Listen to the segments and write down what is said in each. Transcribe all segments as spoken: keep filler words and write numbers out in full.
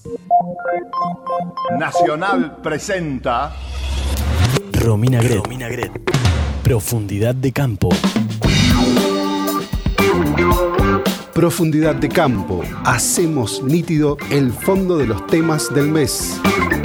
Nacional presenta Romina Gret. Romina Gret. Profundidad de campo. Profundidad de campo. Hacemos nítido el fondo de los temas del mes.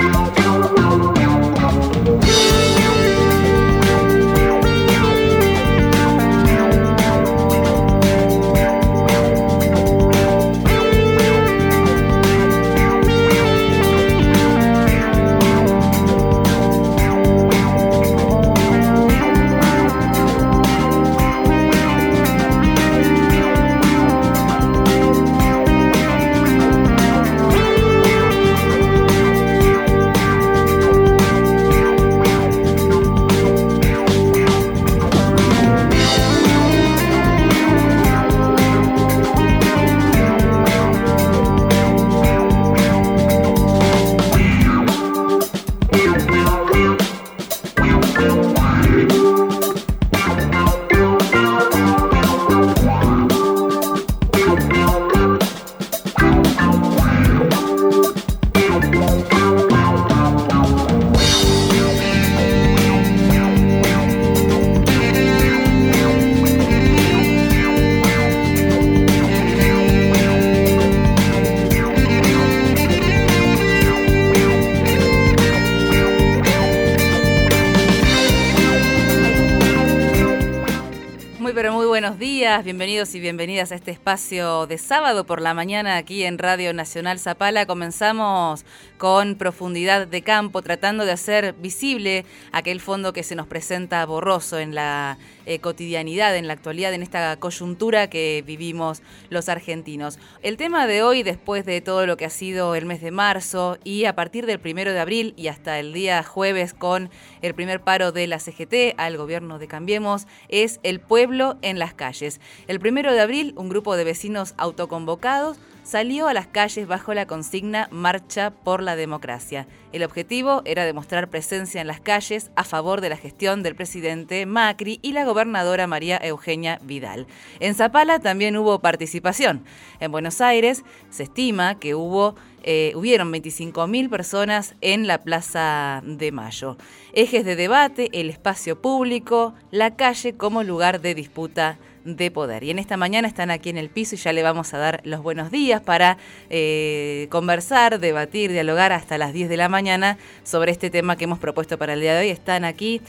Bienvenidos y bienvenidas a este espacio de sábado por la mañana aquí en Radio Nacional Zapala. Comenzamos con Profundidad de Campo, tratando de hacer visible aquel fondo que se nos presenta borroso en la eh, cotidianidad, en la actualidad, en esta coyuntura que vivimos los argentinos. El tema de hoy, después de todo lo que ha sido el mes de marzo y a partir del primero de abril y hasta el día jueves con el primer paro de la C G T al gobierno de Cambiemos, es el pueblo en las calles. El primero de abril, un grupo de vecinos autoconvocados salió a las calles bajo la consigna Marcha por la Democracia. El objetivo era demostrar presencia en las calles a favor de la gestión del presidente Macri y la gobernadora María Eugenia Vidal. En Zapala también hubo participación. En Buenos Aires se estima que hubo Eh, hubieron veinticinco mil personas en la Plaza de Mayo. Ejes de debate, el espacio público, la calle como lugar de disputa de poder. Y en esta mañana están aquí en el piso y ya le vamos a dar los buenos días para eh, conversar, debatir, dialogar hasta las diez de la mañana sobre este tema que hemos propuesto para el día de hoy. Están aquí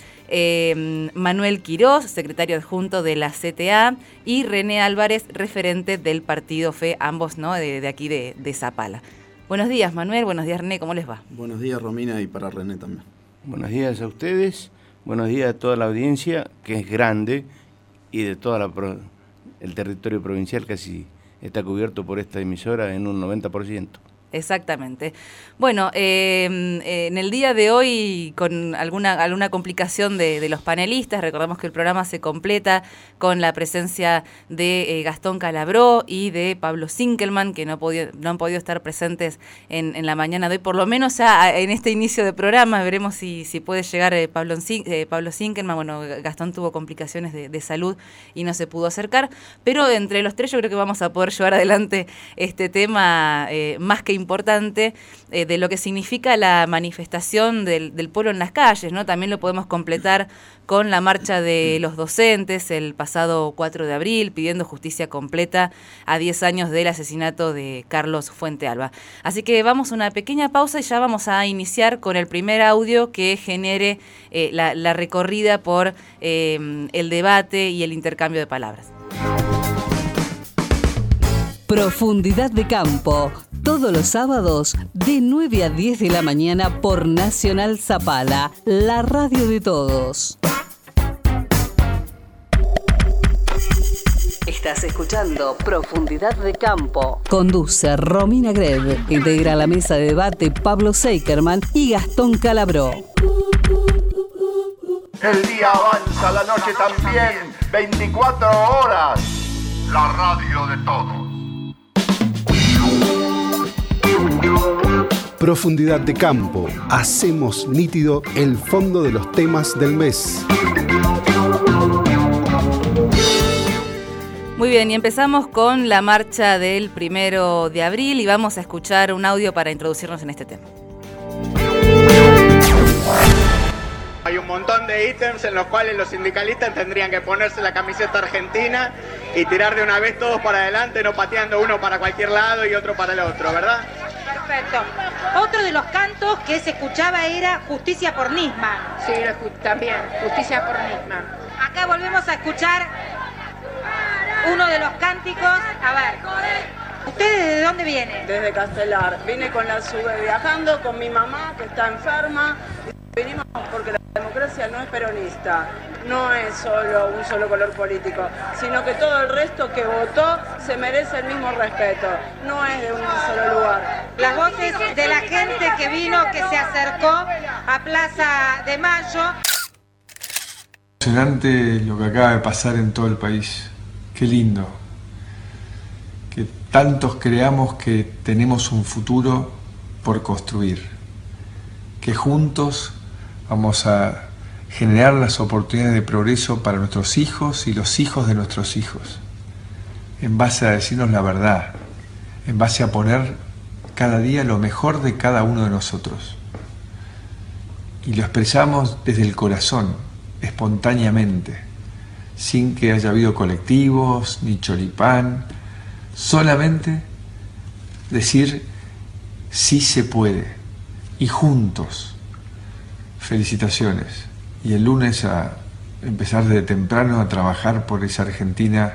eh, Manuel Quirós, secretario adjunto de la C T A, y René Álvarez, referente del partido F E, ambos no de, de aquí de, de Zapala. Buenos días, Manuel. Buenos días, René. ¿Cómo les va? Buenos días, Romina, y para René también. Buenos días a ustedes. Buenos días a toda la audiencia, que es grande, y de todo el territorio provincial casi está cubierto por esta emisora en un noventa por ciento. Exactamente. Bueno, eh, en el día de hoy, con alguna alguna complicación de, de los panelistas, recordamos que el programa se completa con la presencia de eh, Gastón Calabró y de Pablo Sinkelman, que no, podido, no han podido estar presentes en, en la mañana de hoy, por lo menos ya en este inicio de programa. Veremos si, si puede llegar eh, Pablo, eh, Pablo Sinkelman. Bueno, Gastón tuvo complicaciones de, de salud y no se pudo acercar, pero entre los tres yo creo que vamos a poder llevar adelante este tema eh, más que importante eh, de lo que significa la manifestación del, del pueblo en las calles, ¿no? También lo podemos completar con la marcha de los docentes el pasado cuatro de abril, pidiendo justicia completa a diez años del asesinato de Carlos Fuentealba. Así que vamos a una pequeña pausa y ya vamos a iniciar con el primer audio que genere eh, la, la recorrida por eh, el debate y el intercambio de palabras. Profundidad de Campo, todos los sábados de nueve a diez de la mañana por Nacional Zapala, la radio de todos. Estás escuchando Profundidad de Campo. Conduce Romina Gret. Integra la mesa de debate Pablo Sinkelman y Gastón Calabró. El día avanza, la noche también, veinticuatro horas. La radio de todos. Profundidad de campo. Hacemos nítido el fondo de los temas del mes. Muy Muy bien, y empezamos con la marcha del primero de abril y vamos a escuchar un audio para introducirnos en este tema. Hay un montón de ítems en los cuales los sindicalistas tendrían que ponerse la camiseta argentina y tirar de una vez todos para adelante, no pateando uno para cualquier lado y otro para el otro, ¿verdad? Perfecto. Otro de los cantos que se escuchaba era Justicia por Nisman. Sí, también, Justicia por Nisman. Acá volvemos a escuchar uno de los cánticos. A ver, ¿ustedes de dónde vienen? Desde Castelar. Vine con la sube viajando con mi mamá que está enferma. Vinimos porque la democracia no es peronista, no es solo un solo color político, sino que todo el resto que votó se merece el mismo respeto, no es de un solo lugar. Las voces de la gente que vino, que se acercó a Plaza de Mayo. Impresionante lo que acaba de pasar en todo el país, qué lindo, que tantos creamos que tenemos un futuro por construir, que juntos vamos a generar las oportunidades de progreso para nuestros hijos y los hijos de nuestros hijos, en base a decirnos la verdad, en base a poner cada día lo mejor de cada uno de nosotros. Y lo expresamos desde el corazón, espontáneamente, sin que haya habido colectivos, ni choripán, solamente decir sí se puede, y juntos. Felicitaciones. Y el lunes a empezar desde temprano a trabajar por esa Argentina.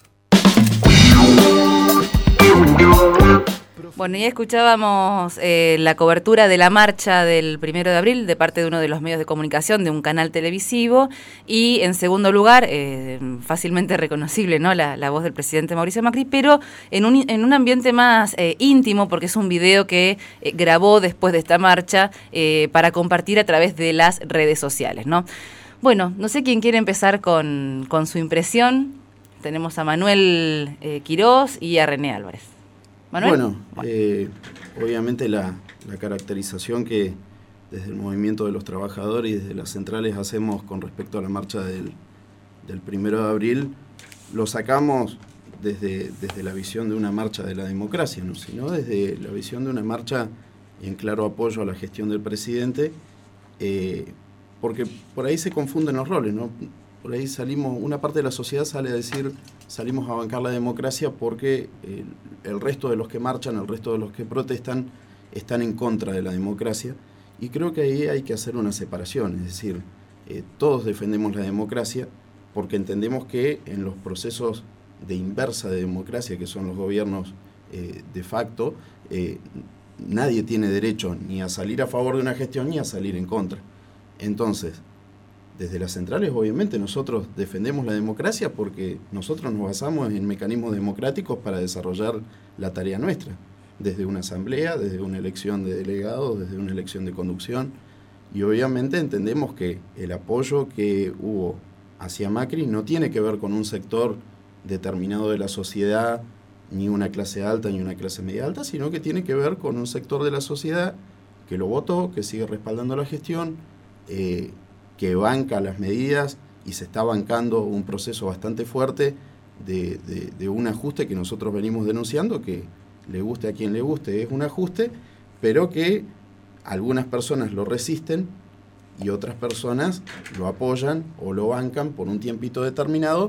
Bueno, ya escuchábamos eh, la cobertura de la marcha del primero de abril de parte de uno de los medios de comunicación de un canal televisivo y en segundo lugar, eh, fácilmente reconocible, ¿no? La, la voz del presidente Mauricio Macri, pero en un, en un ambiente más eh, íntimo porque es un video que eh, grabó después de esta marcha eh, para compartir a través de las redes sociales, ¿no? Bueno, no sé quién quiere empezar con, con su impresión. Tenemos a Manuel eh, Quirós y a René Álvarez. ¿Manuel? Bueno, eh, obviamente la, la caracterización que desde el movimiento de los trabajadores y desde las centrales hacemos con respecto a la marcha del, del primero de abril, lo sacamos desde, desde la visión de una marcha de la democracia, ¿no? Sino desde la visión de una marcha en claro apoyo a la gestión del presidente, eh, porque por ahí se confunden los roles, ¿no? Por ahí salimos, una parte de la sociedad sale a decir, salimos a bancar la democracia porque el, el resto de los que marchan, el resto de los que protestan, están en contra de la democracia. Y creo que ahí hay que hacer una separación, es decir, eh, todos defendemos la democracia porque entendemos que en los procesos de inversa de democracia, que son los gobiernos eh, de facto, eh, nadie tiene derecho ni a salir a favor de una gestión ni a salir en contra. Entonces, desde las centrales, obviamente, nosotros defendemos la democracia porque nosotros nos basamos en mecanismos democráticos para desarrollar la tarea nuestra, desde una asamblea, desde una elección de delegados, desde una elección de conducción, y obviamente entendemos que el apoyo que hubo hacia Macri no tiene que ver con un sector determinado de la sociedad, ni una clase alta ni una clase media alta, sino que tiene que ver con un sector de la sociedad que lo votó, que sigue respaldando la gestión, eh, que banca las medidas y se está bancando un proceso bastante fuerte de, de, de un ajuste que nosotros venimos denunciando, que le guste a quien le guste, es un ajuste, pero que algunas personas lo resisten y otras personas lo apoyan o lo bancan por un tiempito determinado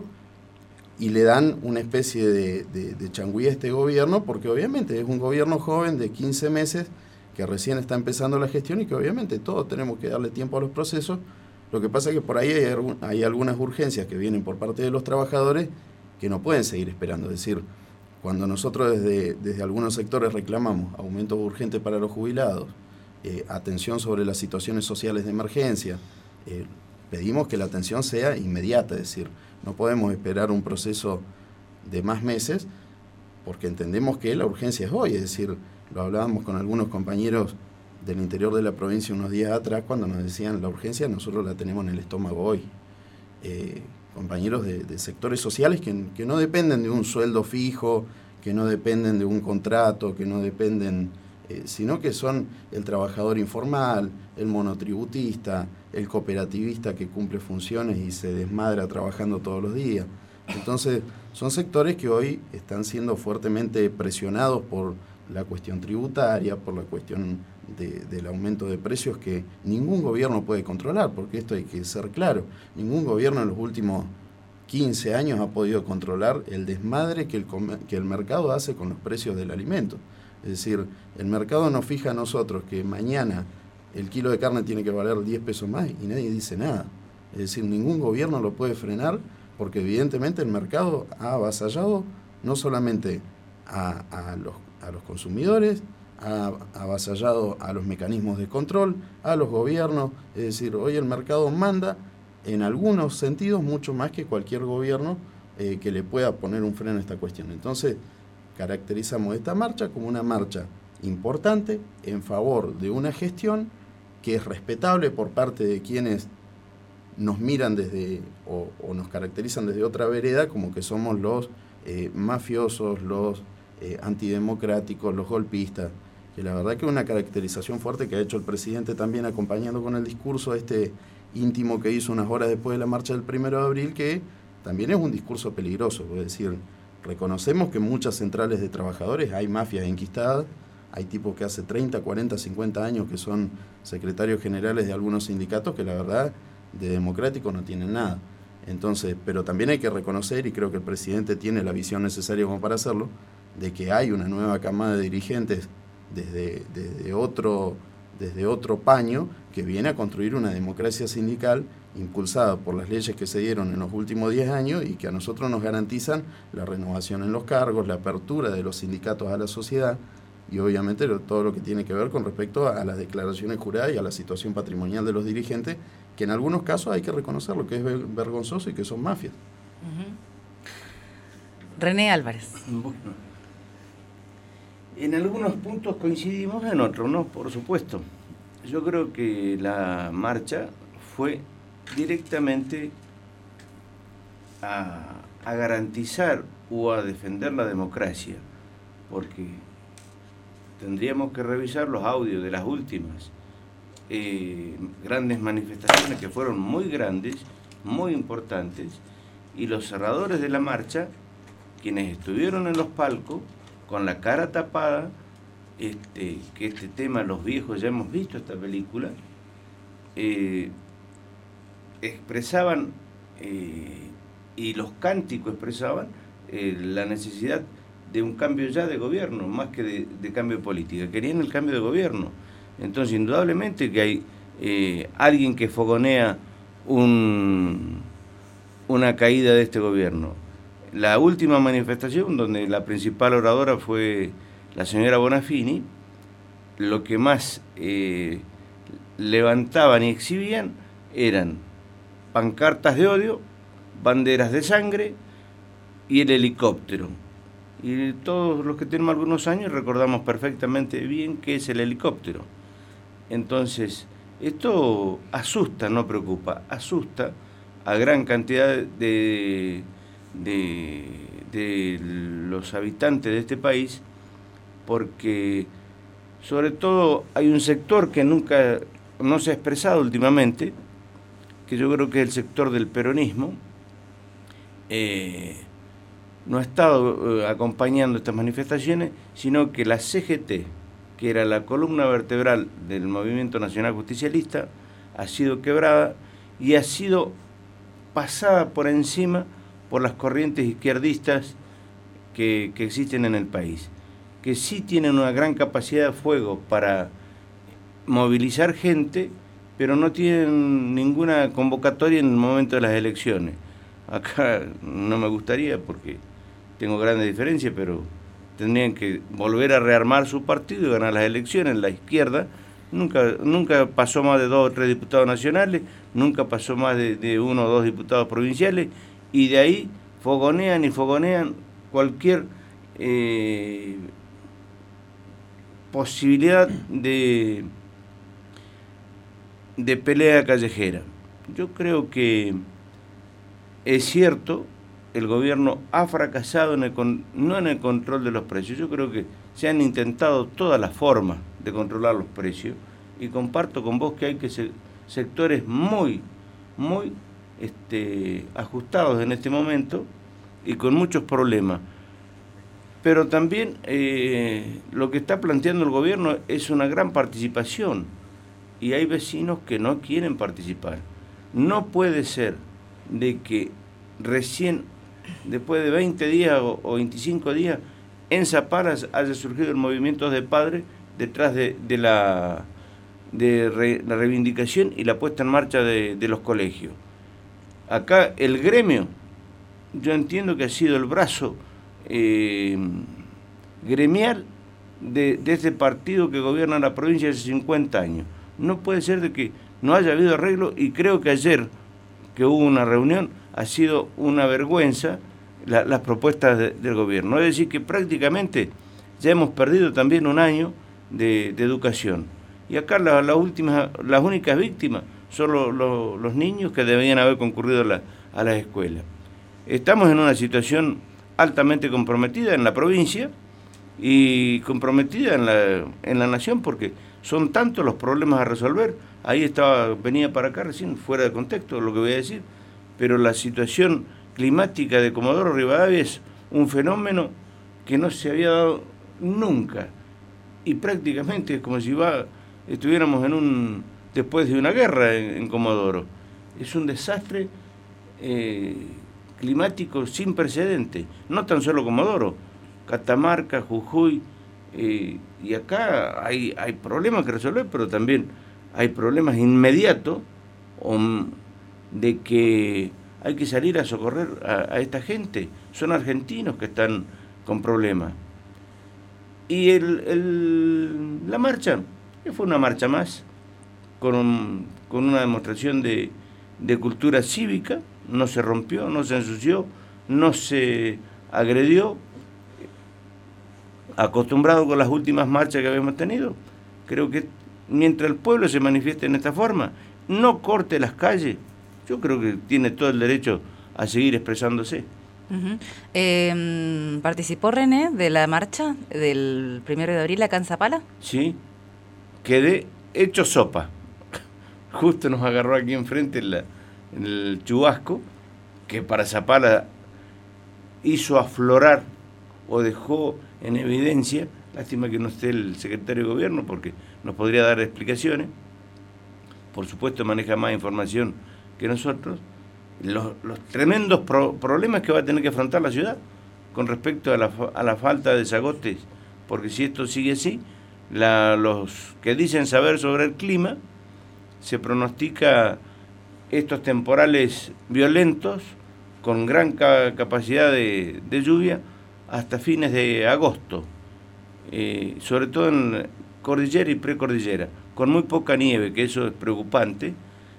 y le dan una especie de, de, de changüí a este gobierno, porque obviamente es un gobierno joven de quince meses que recién está empezando la gestión y que obviamente todos tenemos que darle tiempo a los procesos. Lo que pasa es que por ahí hay, hay algunas urgencias que vienen por parte de los trabajadores que no pueden seguir esperando. Es decir, cuando nosotros desde, desde algunos sectores reclamamos aumentos urgentes para los jubilados, eh, atención sobre las situaciones sociales de emergencia, eh, pedimos que la atención sea inmediata, es decir, no podemos esperar un proceso de más meses porque entendemos que la urgencia es hoy, es decir, lo hablábamos con algunos compañeros del interior de la provincia unos días atrás cuando nos decían la urgencia nosotros la tenemos en el estómago hoy. Eh, compañeros de, de sectores sociales que, que no dependen de un sueldo fijo, que no dependen de un contrato, que no dependen, eh, sino que son el trabajador informal, el monotributista, el cooperativista que cumple funciones y se desmadra trabajando todos los días. Entonces, son sectores que hoy están siendo fuertemente presionados por la cuestión tributaria, por la cuestión de, del aumento de precios que ningún gobierno puede controlar, porque esto hay que ser claro. Ningún gobierno en los últimos quince años ha podido controlar el desmadre que el, que el mercado hace con los precios del alimento. Es decir, el mercado nos fija a nosotros que mañana el kilo de carne tiene que valer diez pesos más y nadie dice nada. Es decir, ningún gobierno lo puede frenar porque evidentemente el mercado ha avasallado no solamente a, a, los, a los consumidores, ha avasallado a los mecanismos de control, a los gobiernos. Es decir, hoy el mercado manda en algunos sentidos mucho más que cualquier gobierno eh, que le pueda poner un freno a esta cuestión. Entonces, caracterizamos esta marcha como una marcha importante en favor de una gestión que es respetable por parte de quienes nos miran desde o, o nos caracterizan desde otra vereda, como que somos los eh, mafiosos, los eh, antidemocráticos, los golpistas, que la verdad que es una caracterización fuerte que ha hecho el presidente también acompañando con el discurso este íntimo que hizo unas horas después de la marcha del primero de abril, que también es un discurso peligroso, es decir, reconocemos que en muchas centrales de trabajadores hay mafias enquistadas, hay tipos que hace treinta, cuarenta, cincuenta años que son secretarios generales de algunos sindicatos que la verdad de democrático no tienen nada. Entonces, pero también hay que reconocer, y creo que el presidente tiene la visión necesaria como para hacerlo, de que hay una nueva camada de dirigentes desde, desde, otro, desde otro paño que viene a construir una democracia sindical impulsada por las leyes que se dieron en los últimos diez años y que a nosotros nos garantizan la renovación en los cargos, la apertura de los sindicatos a la sociedad y obviamente todo lo que tiene que ver con respecto a las declaraciones juradas y a la situación patrimonial de los dirigentes, que en algunos casos hay que reconocer lo que es vergonzoso y que son mafias. Uh-huh. René Álvarez. Bueno, en algunos puntos coincidimos, en otros no, por supuesto. Yo creo que la marcha fue directamente a, a garantizar o a defender la democracia, porque tendríamos que revisar los audios de las últimas eh, grandes manifestaciones, que fueron muy grandes, muy importantes, y los cerradores de la marcha, quienes estuvieron en los palcos, con la cara tapada, este, que este tema los viejos ya hemos visto esta película, eh, expresaban, eh, y los cánticos expresaban eh, la necesidad de un cambio ya de gobierno, más que de, de cambio de política. Querían el cambio de gobierno. Entonces, indudablemente que hay eh, alguien que fogonea un, una caída de este gobierno. La última manifestación, donde la principal oradora fue la señora Bonafini, lo que más eh, levantaban y exhibían eran pancartas de odio, banderas de sangre y el helicóptero. Y todos los que tenemos algunos años recordamos perfectamente bien qué es el helicóptero. Entonces, esto asusta, no preocupa, asusta a gran cantidad de, de, de los habitantes de este país, porque sobre todo hay un sector que nunca no se ha expresado últimamente, que yo creo que es el sector del peronismo, eh, no ha estado eh, acompañando estas manifestaciones, sino que la C G T, que era la columna vertebral del Movimiento Nacional Justicialista, ha sido quebrada y ha sido pasada por encima por las corrientes izquierdistas que, que existen en el país, que sí tienen una gran capacidad de fuego para movilizar gente, pero no tienen ninguna convocatoria en el momento de las elecciones. Acá no me gustaría porque tengo grandes diferencias, pero tendrían que volver a rearmar su partido y ganar las elecciones. La izquierda nunca nunca pasó más de dos o tres diputados nacionales, nunca pasó más de, de uno o dos diputados provinciales, y de ahí fogonean y fogonean cualquier eh, posibilidad de, de pelea callejera. Yo creo que es cierto, el gobierno ha fracasado en el con, no en el control de los precios. Yo creo que se han intentado todas las formas de controlar los precios, y comparto con vos que hay que ser sectores muy, muy este, ajustados en este momento, y con muchos problemas. Pero también eh, lo que está planteando el gobierno es una gran participación y hay vecinos que no quieren participar. No puede ser de que recién, después de veinte días o, o veinticinco días, en Zapala haya surgido el movimiento de padres detrás de, de, la, de re, la reivindicación y la puesta en marcha de, de los colegios. Acá el gremio, yo entiendo que ha sido el brazo eh, gremial de, de este partido que gobierna la provincia hace cincuenta años. No puede ser de que no haya habido arreglo, y creo que ayer que hubo una reunión ha sido una vergüenza la, las propuestas de, del gobierno. Es decir, que prácticamente ya hemos perdido también un año de, de educación. Y acá la, la últimas, las únicas víctimas son lo, lo, los niños que deberían haber concurrido a, la, a las escuelas. Estamos en una situación altamente comprometida en la provincia y comprometida en la, en la nación, porque son tantos los problemas a resolver. Ahí estaba, venía para acá recién, fuera de contexto lo que voy a decir, pero la situación climática de Comodoro Rivadavia es un fenómeno que no se había dado nunca, y prácticamente es como si va, estuviéramos en un después de una guerra en, en Comodoro. Es un desastre eh, climático sin precedente, no tan solo Comodoro, Catamarca, Jujuy, eh, y acá hay, hay problemas que resolver, pero también hay problemas inmediatos um, de que hay que salir a socorrer a, a esta gente. Son argentinos que están con problemas. Y el, el, la marcha, que fue una marcha más, con, un, con una demostración de, de cultura cívica, no se rompió, no se ensució, no se agredió, acostumbrado con las últimas marchas que habíamos tenido. Creo que mientras el pueblo se manifieste en esta forma, no corte las calles, yo creo que tiene todo el derecho a seguir expresándose. Uh-huh. eh, ¿Participó René de la marcha del primero de abril acá en Zapala? Sí, quedé hecho sopa. Justo nos agarró aquí enfrente en, la, en el chubasco, que para Zapala hizo aflorar o dejó en evidencia. Lástima que no esté el secretario de gobierno, porque nos podría dar explicaciones. Por supuesto maneja más información que nosotros. Los, los tremendos pro, problemas que va a tener que afrontar la ciudad con respecto a la, a la falta de desagotes, porque si esto sigue así, la, los que dicen saber sobre el clima, se pronostica estos temporales violentos con gran ca, capacidad de, de lluvia hasta fines de agosto, eh, sobre todo en cordillera y precordillera, con muy poca nieve, que eso es preocupante,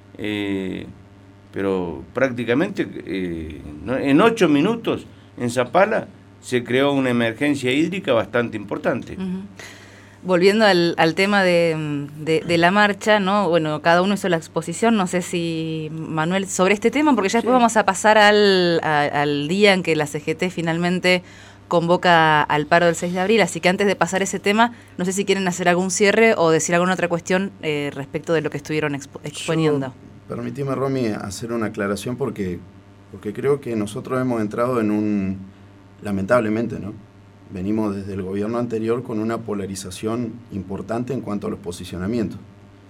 eh, pero prácticamente eh, en ocho minutos en Zapala se creó una emergencia hídrica bastante importante. Uh-huh. Volviendo al, al tema de, de, de la marcha, ¿no? Bueno, cada uno hizo la exposición, no sé si, Manuel, sobre este tema, porque ya después sí. Vamos a pasar al, a, al día en que la C G T finalmente convoca al paro del seis de abril, así que antes de pasar ese tema, no sé si quieren hacer algún cierre o decir alguna otra cuestión eh, respecto de lo que estuvieron expo- exponiendo. Yo, permitime, Romy, hacer una aclaración porque, porque creo que nosotros hemos entrado en un, lamentablemente, ¿no? Venimos desde el gobierno anterior con una polarización importante en cuanto a los posicionamientos.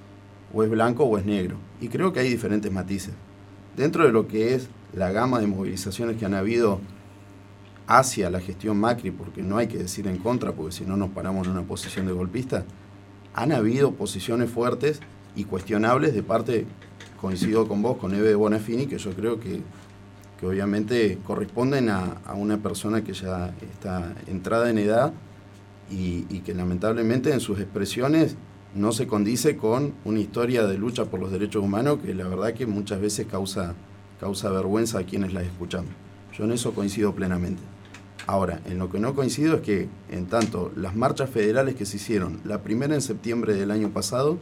O es blanco o es negro. Y creo que hay diferentes matices. Dentro de lo que es la gama de movilizaciones que han habido hacia la gestión Macri, porque no hay que decir en contra, porque si no nos paramos en una posición de golpista, han habido posiciones fuertes y cuestionables de parte, coincido con vos, con Eve Bonafini, que yo creo que que obviamente corresponden a, a una persona que ya está entrada en edad y, y que lamentablemente en sus expresiones no se condice con una historia de lucha por los derechos humanos que la verdad que muchas veces causa, causa vergüenza a quienes las escuchamos. Yo en eso coincido plenamente. Ahora, en lo que no coincido es que en tanto las marchas federales que se hicieron, la primera en septiembre del año pasado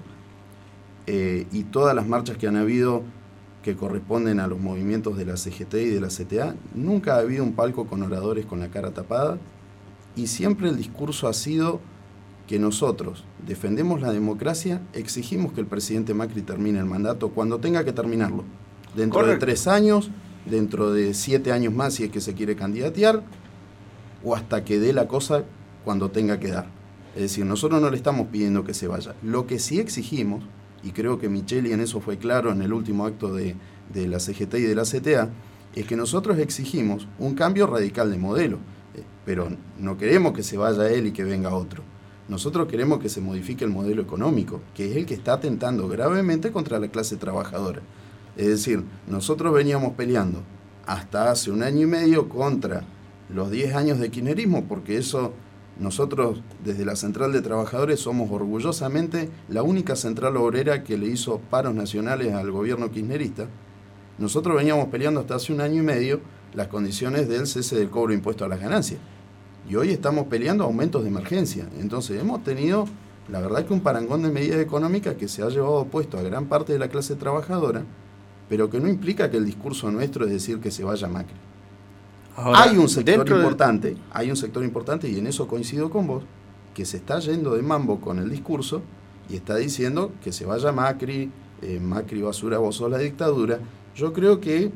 eh, y todas las marchas que han habido que corresponden a los movimientos de la C G T y de la C T A, nunca ha habido un palco con oradores con la cara tapada y siempre el discurso ha sido que nosotros defendemos la democracia, exigimos que el presidente Macri termine el mandato cuando tenga que terminarlo, dentro Correcto. de tres años dentro de siete años más si es que se quiere candidatear, o hasta que dé la cosa cuando tenga que dar. Es decir, nosotros no le estamos pidiendo que se vaya. Lo que sí exigimos, y creo que Micheli en eso fue claro en el último acto de, de la C G T y de la C T A, es que nosotros exigimos un cambio radical de modelo, eh, pero no queremos que se vaya él y que venga otro. Nosotros queremos que se modifique el modelo económico, que es el que está atentando gravemente contra la clase trabajadora. Es decir, nosotros veníamos peleando hasta hace un año y medio contra los diez años de kirchnerismo, porque eso, nosotros desde la Central de Trabajadores somos orgullosamente la única central obrera que le hizo paros nacionales al gobierno kirchnerista. Nosotros veníamos peleando hasta hace un año y medio las condiciones del cese del cobro de impuestos a las ganancias. Y hoy estamos peleando aumentos de emergencia. Entonces hemos tenido, la verdad, que un parangón de medidas económicas que se ha llevado opuesto a gran parte de la clase trabajadora, pero que no implica que el discurso nuestro es decir que se vaya Macri. Ahora, hay un sector importante, de... hay un sector importante, y en eso coincido con vos, que se está yendo de mambo con el discurso y está diciendo que se vaya Macri, eh, Macri basura, vos sos la dictadura. Yo creo que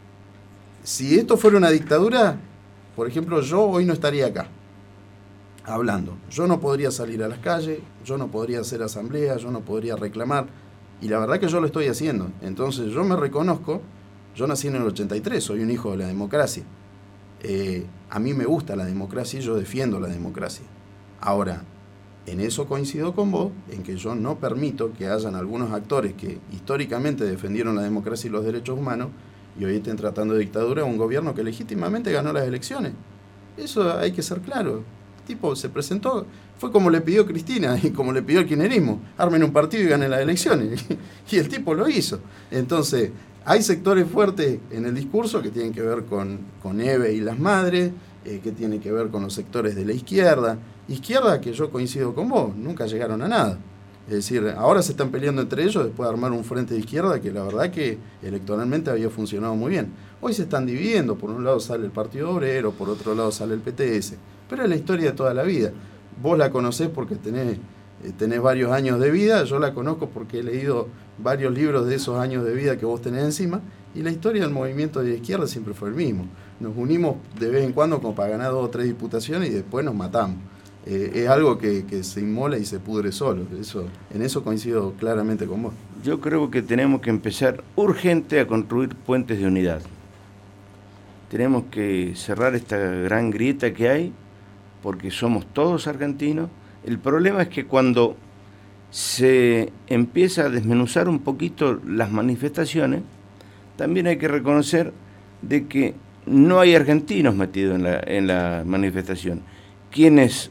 si esto fuera una dictadura, por ejemplo, yo hoy no estaría acá hablando. Yo no podría salir a las calles, yo no podría hacer asambleas, yo no podría reclamar, y la verdad que yo lo estoy haciendo. Entonces yo me reconozco, yo nací en el ochenta y tres, soy un hijo de la democracia. Eh, a mí me gusta la democracia y yo defiendo la democracia. Ahora, en eso coincido con vos, en que yo no permito que hayan algunos actores que históricamente defendieron la democracia y los derechos humanos y hoy estén tratando de dictadura a un gobierno que legítimamente ganó las elecciones. Eso hay que ser claro. El tipo se presentó, fue como le pidió Cristina y como le pidió el kirchnerismo: armen un partido y ganen las elecciones. Y el tipo lo hizo. Entonces, hay sectores fuertes en el discurso que tienen que ver con, con Eve y las madres, eh, que tienen que ver con los sectores de la izquierda. Izquierda que yo coincido con vos, nunca llegaron a nada. Es decir, ahora se están peleando entre ellos después de armar un frente de izquierda que la verdad que electoralmente había funcionado muy bien. Hoy se están dividiendo, por un lado sale el Partido Obrero, por otro lado sale el P T S, pero es la historia de toda la vida. Vos la conocés porque tenés, eh, tenés varios años de vida, yo la conozco porque he leído varios libros de esos años de vida que vos tenés encima, y la historia del movimiento de la izquierda siempre fue el mismo. Nos unimos de vez en cuando como para ganar dos o tres diputaciones y después nos matamos. Eh, es algo que, que se inmola y se pudre solo. Eso, en eso coincido claramente con vos. Yo creo que tenemos que empezar urgente a construir puentes de unidad. Tenemos que cerrar esta gran grieta que hay, porque somos todos argentinos. El problema es que cuando se empieza a desmenuzar un poquito las manifestaciones, también hay que reconocer de que no hay argentinos metidos en la, en la manifestación. Quienes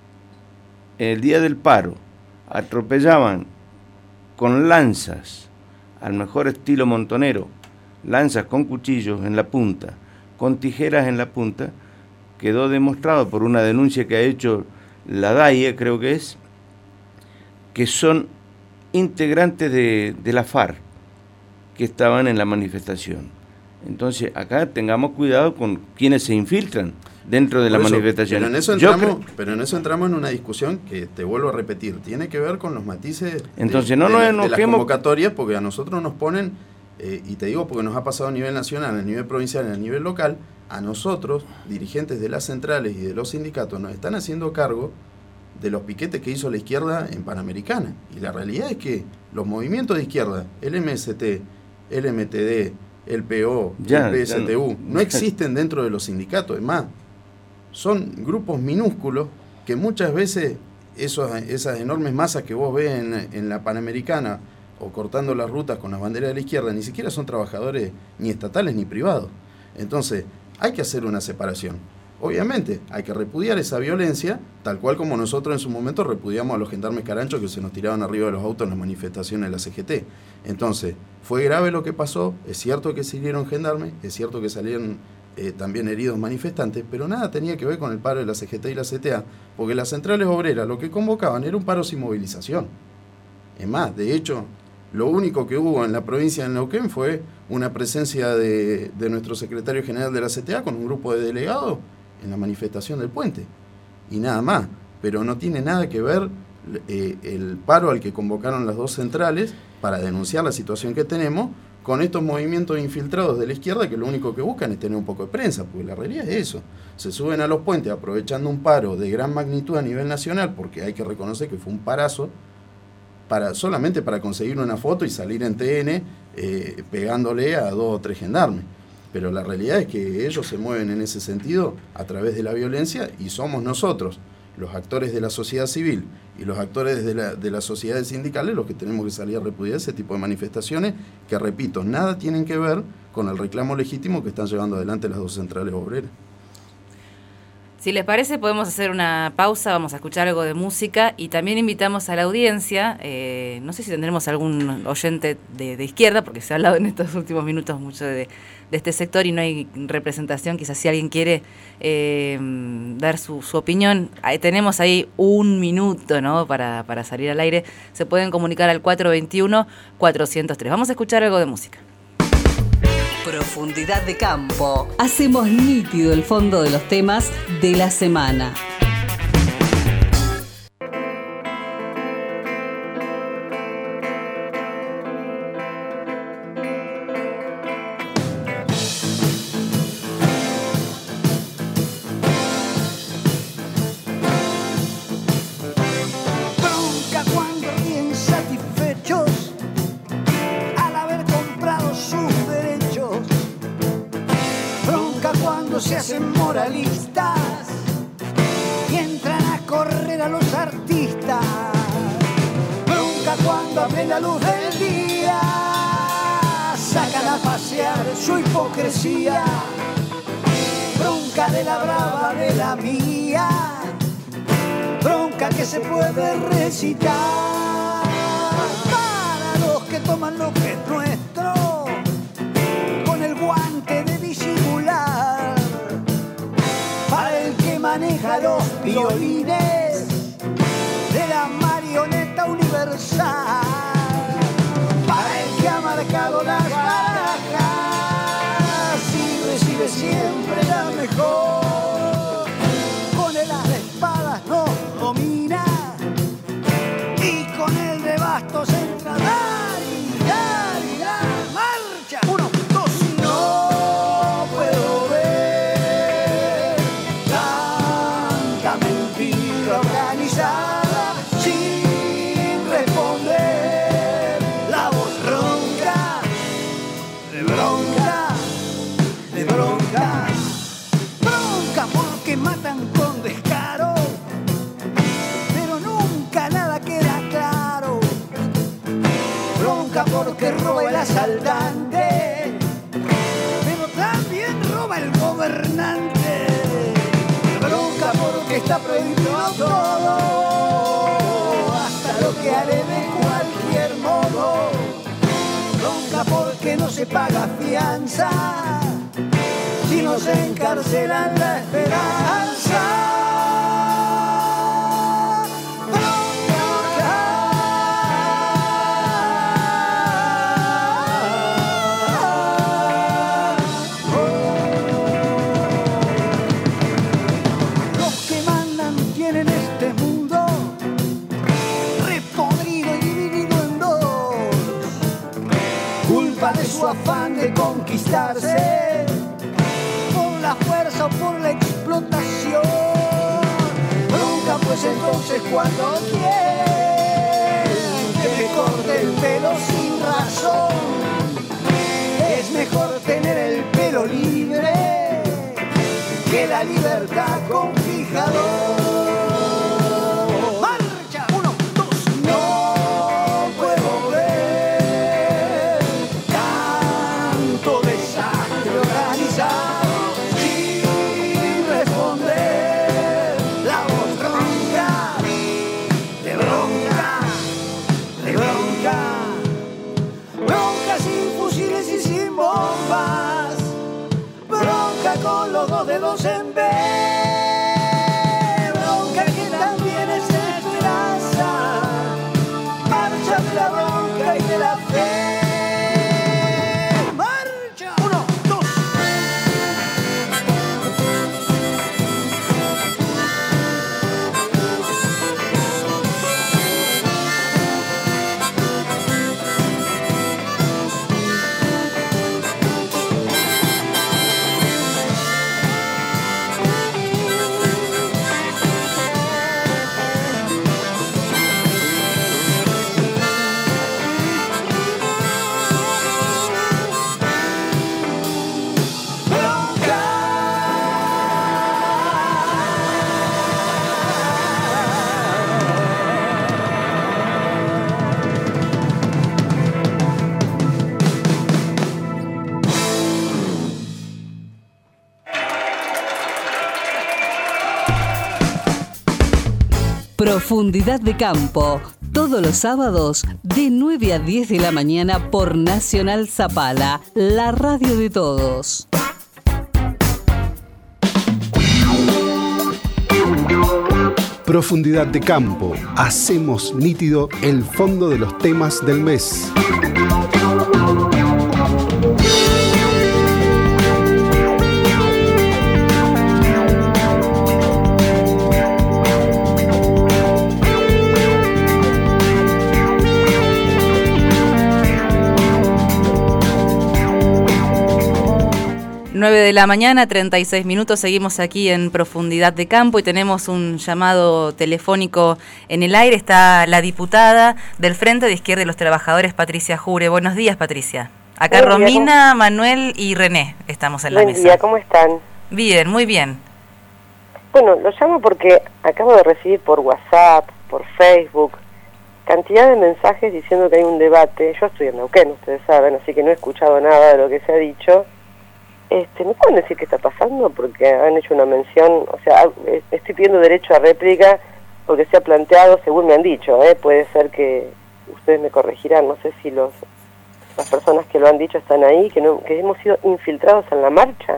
el día del paro atropellaban con lanzas, al mejor estilo montonero, lanzas con cuchillos en la punta, con tijeras en la punta, quedó demostrado por una denuncia que ha hecho la D A I E, creo que es, que son integrantes de, de la FARC que estaban en la manifestación. Entonces, acá tengamos cuidado con quienes se infiltran dentro de la manifestación. Pero en, eso entramos, pero en eso entramos en una discusión que, te vuelvo a repetir, tiene que ver con los matices Entonces, de, no de, nos de las enojemos. convocatorias, porque a nosotros nos ponen, eh, y te digo porque nos ha pasado a nivel nacional, a nivel provincial y a nivel local, a nosotros, dirigentes de las centrales y de los sindicatos, nos están haciendo cargo de los piquetes que hizo la izquierda en Panamericana. Y la realidad es que los movimientos de izquierda, el M S T, el M T D, el P O, ya, el P S T U, no. no existen dentro de los sindicatos. Es más, son grupos minúsculos que muchas veces esos, esas enormes masas que vos ves en, en la Panamericana o cortando las rutas con las banderas de la izquierda, ni siquiera son trabajadores ni estatales ni privados. Entonces, hay que hacer una separación. Obviamente, hay que repudiar esa violencia, tal cual como nosotros en su momento repudiamos a los gendarmes caranchos que se nos tiraban arriba de los autos en las manifestaciones de la C G T. Entonces, fue grave lo que pasó, es cierto que se hirieron gendarmes, es cierto que salieron eh, también heridos manifestantes, pero nada tenía que ver con el paro de la C G T y la C T A, porque las centrales obreras lo que convocaban era un paro sin movilización. Es más, de hecho, lo único que hubo en la provincia de Neuquén fue una presencia de, de nuestro secretario general de la C T A con un grupo de delegados en la manifestación del puente, y nada más, pero no tiene nada que ver eh, el paro al que convocaron las dos centrales para denunciar la situación que tenemos con estos movimientos infiltrados de la izquierda que lo único que buscan es tener un poco de prensa, porque la realidad es eso. Se suben a los puentes aprovechando un paro de gran magnitud a nivel nacional, porque hay que reconocer que fue un parazo, para, solamente para conseguir una foto y salir en T N eh, pegándole a dos o tres gendarmes. Pero la realidad es que ellos se mueven en ese sentido a través de la violencia y somos nosotros, los actores de la sociedad civil y los actores de, la, de las sociedades sindicales, los que tenemos que salir a repudiar ese tipo de manifestaciones que, repito, nada tienen que ver con el reclamo legítimo que están llevando adelante las dos centrales obreras. Si les parece, podemos hacer una pausa, vamos a escuchar algo de música y también invitamos a la audiencia, eh, no sé si tendremos algún oyente de, de izquierda, porque se ha hablado en estos últimos minutos mucho de, de este sector y no hay representación, quizás si alguien quiere eh, dar su, su opinión, ahí tenemos ahí un minuto, ¿no? para, para salir al aire, se pueden comunicar al cuatro veintiuno cuatrocientos tres. Vamos a escuchar algo de música. Profundidad de campo. Hacemos nítido el fondo de los temas de la semana. Bronca cuando ríen satisfechos al haber comprado sus derechos. Bronca cuando se hacen moralistas y entran a correr a los artistas. Bronca cuando a plena luz del día sacan a pasear su hipocresía. Bronca de la brava de la mía, bronca que se puede recitar. Para los que toman lo que es nuestro con el guante de disimular, para el que maneja los violines de la marioneta universal, para el que ha marcado las barajas y recibe siempre la mejor. Con el as de espadas nos domina y con el de bastos entra. Dale, dale, dale, marcha. Uno, dos, no puedo ver tanta mentira organizada sin responder. La voz ronca, de bronca, de bronca. Bronca porque matan con descaro, pero nunca nada queda claro. Bronca porque roba el asaltante, pero también roba el gobernante. Bronca porque está prohibido todo, hasta lo que haré de cualquier modo. Bronca porque no se paga fianza, si nos encarcelan la esperanza. Los que mandan tienen este mundo repodrido y dividido en dos, culpa de su afán de conquistarse por la fuerza o por la explotación. Bronca pues entonces cuando quieren que me corte el pelo sin razón, es mejor tener el pelo libre que la libertad con fijador. Marcha, uno, dos, no puedo ver tanto desastre organizado sin responder. La voz ronca, de bronca, de bronca. Bronca sin fusiles y sin bombas, bronca con los dos dedos en B. Bronca que también es esperanza, marcha de la bronca y de la fe. Marcha, uno, dos. Profundidad de Campo, todos los sábados de nueve a diez de la mañana por Nacional Zapala, la radio de todos. Profundidad de Campo. Hacemos nítido el fondo de los temas del mes. nueve de la mañana, treinta y seis minutos, seguimos aquí en Profundidad de Campo y tenemos un llamado telefónico en el aire. Está la diputada del Frente de Izquierda y los Trabajadores, Patricia Jure. Buenos días, Patricia. Acá Buen Romina, día, Manuel y René estamos en la Buen mesa. Día, ¿cómo están? Bien, muy bien. Bueno, lo llamo porque acabo de recibir por WhatsApp, por Facebook, cantidad de mensajes diciendo que hay un debate. Yo estoy en Neuquén, ustedes saben, así que no he escuchado nada de lo que se ha dicho. Este, ¿me pueden decir qué está pasando? Porque han hecho una mención, o sea, estoy pidiendo derecho a réplica porque se ha planteado, según me han dicho, ¿eh? Puede ser que ustedes me corregirán, no sé si los las personas que lo han dicho están ahí, que, no, que hemos sido infiltrados en la marcha.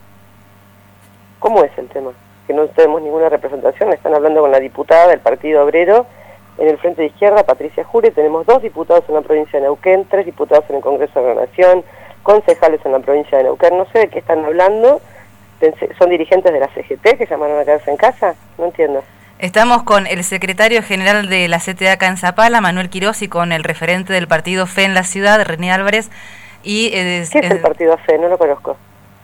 ¿Cómo es el tema? Que no tenemos ninguna representación, están hablando con la diputada del Partido Obrero en el Frente de Izquierda, Patricia Jure, tenemos dos diputados en la provincia de Neuquén, tres diputados en el Congreso de la Nación, concejales en la provincia de Neuquén, no sé de qué están hablando. Pensé, ¿son dirigentes de la C G T que llamaron a quedarse en casa? No entiendo. Estamos con el secretario general de la C T A acá en Zapala, Manuel Quirós, y con el referente del partido F E en la ciudad, René Álvarez. Y, eh, ¿Qué es el partido F E? No lo conozco.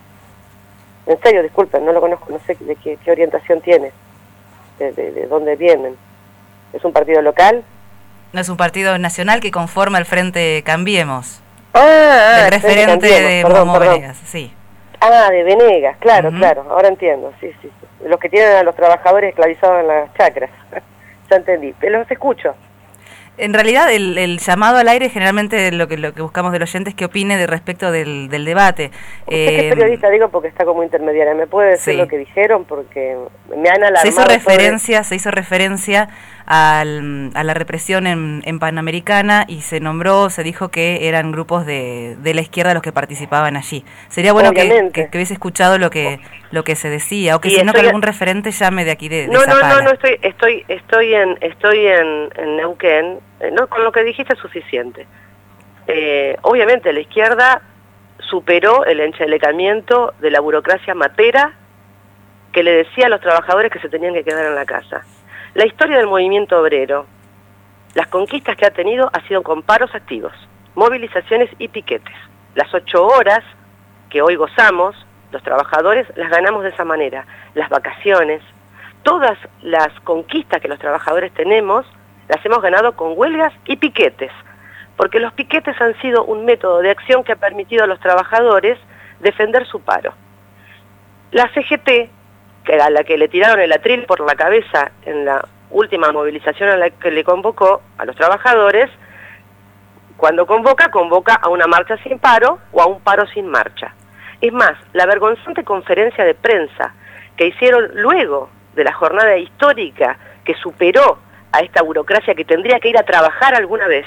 En serio, disculpen, no lo conozco, no sé de qué, qué orientación tiene, de, de, de dónde vienen. ¿Es un partido local? No, es un partido nacional que conforma el Frente Cambiemos. Ah, el referente de Momo Venegas, sí. Ah, de Venegas, claro, uh-huh. claro, ahora entiendo, sí, sí, sí. Los que tienen a los trabajadores esclavizados en las chacras, ya entendí, pero los escucho. En realidad el, el llamado al aire generalmente lo que lo que buscamos del oyente es que opine de respecto del, del debate. Usted eh, que es periodista, digo, porque está como intermediaria, ¿me puede decir sí. lo que dijeron? Porque me han alarmado. Se hizo referencia, sobre... se hizo referencia al, a la represión en, en Panamericana y se nombró, se dijo que eran grupos de, de la izquierda los que participaban allí. Sería bueno que, que, que hubiese escuchado lo que lo que se decía, o que y si no que algún referente llame de aquí de, de No, Zapala. no, no, no, estoy estoy estoy en estoy en, en Neuquén, eh, no, con lo que dijiste es suficiente. Eh, obviamente la izquierda superó el enchalecamiento de la burocracia matera que le decía a los trabajadores que se tenían que quedar en la casa. La historia del movimiento obrero, las conquistas que ha tenido ha sido con paros activos, movilizaciones y piquetes. Las ocho horas que hoy gozamos, los trabajadores, las ganamos de esa manera. Las vacaciones, todas las conquistas que los trabajadores tenemos, las hemos ganado con huelgas y piquetes, porque los piquetes han sido un método de acción que ha permitido a los trabajadores defender su paro. La C G T, que era la que le tiraron el atril por la cabeza en la última movilización a la que le convocó a los trabajadores, cuando convoca, convoca a una marcha sin paro o a un paro sin marcha. Es más, la vergonzante conferencia de prensa que hicieron luego de la jornada histórica que superó a esta burocracia que tendría que ir a trabajar alguna vez,